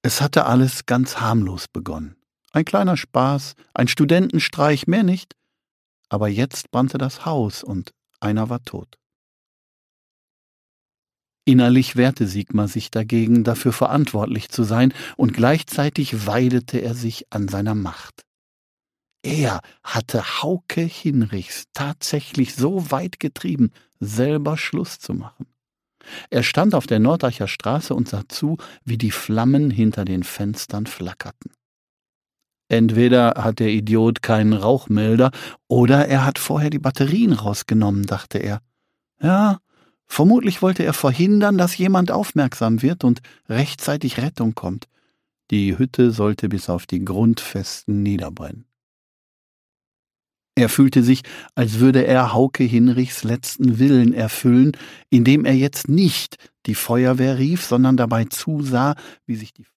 Es hatte alles ganz harmlos begonnen. Ein kleiner Spaß, ein Studentenstreich, mehr nicht. Aber jetzt brannte das Haus und einer war tot. Innerlich wehrte Sigmar sich dagegen, dafür verantwortlich zu sein, und gleichzeitig weidete er sich an seiner Macht. Er hatte Hauke Hinrichs tatsächlich so weit getrieben, selber Schluss zu machen. Er stand auf der Nordacher Straße und sah zu, wie die Flammen hinter den Fenstern flackerten. Entweder hat der Idiot keinen Rauchmelder, oder er hat vorher die Batterien rausgenommen, dachte er. Ja, vermutlich wollte er verhindern, dass jemand aufmerksam wird und rechtzeitig Rettung kommt. Die Hütte sollte bis auf die Grundfesten niederbrennen. Er fühlte sich, als würde er Hauke Hinrichs letzten Willen erfüllen, indem er jetzt nicht die Feuerwehr rief, sondern dabei zusah, wie sich die